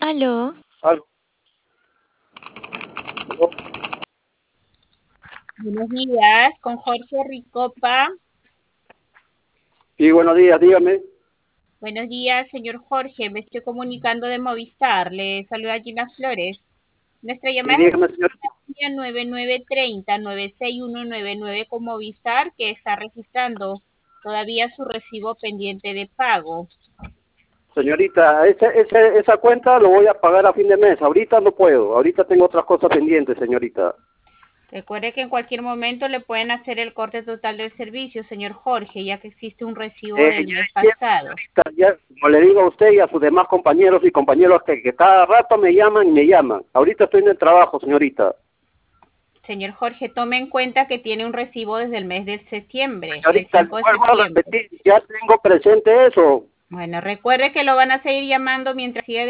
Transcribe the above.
Aló, Aló. Buenos días, con Jorge Ricopa. Sí, buenos días, dígame. Buenos días, señor Jorge. Me estoy comunicando de Movistar. Le saluda Gina Flores. Nuestra Sí, llamada dígame, señor. es 9930-96199 con Movistar, que está registrando todavía su recibo pendiente de pago. Señorita, esa cuenta lo voy a pagar a fin de mes. Ahorita no puedo. Ahorita tengo otras cosas pendientes, señorita. Recuerde que en cualquier momento le pueden hacer el corte total del servicio, señor Jorge, ya que existe un recibo del Ya mes entiendo, pasado. señorita. Ya, como le digo a usted y a sus demás compañeros y compañeras que cada rato me llaman y me llaman. Ahorita estoy en el trabajo, señorita. Señor Jorge, tome en cuenta que tiene un recibo desde el mes de septiembre, del Señorita, le 5 de vuelvo a septiembre. repetir, ya tengo presente eso. Bueno, recuerde que lo van a seguir llamando mientras siga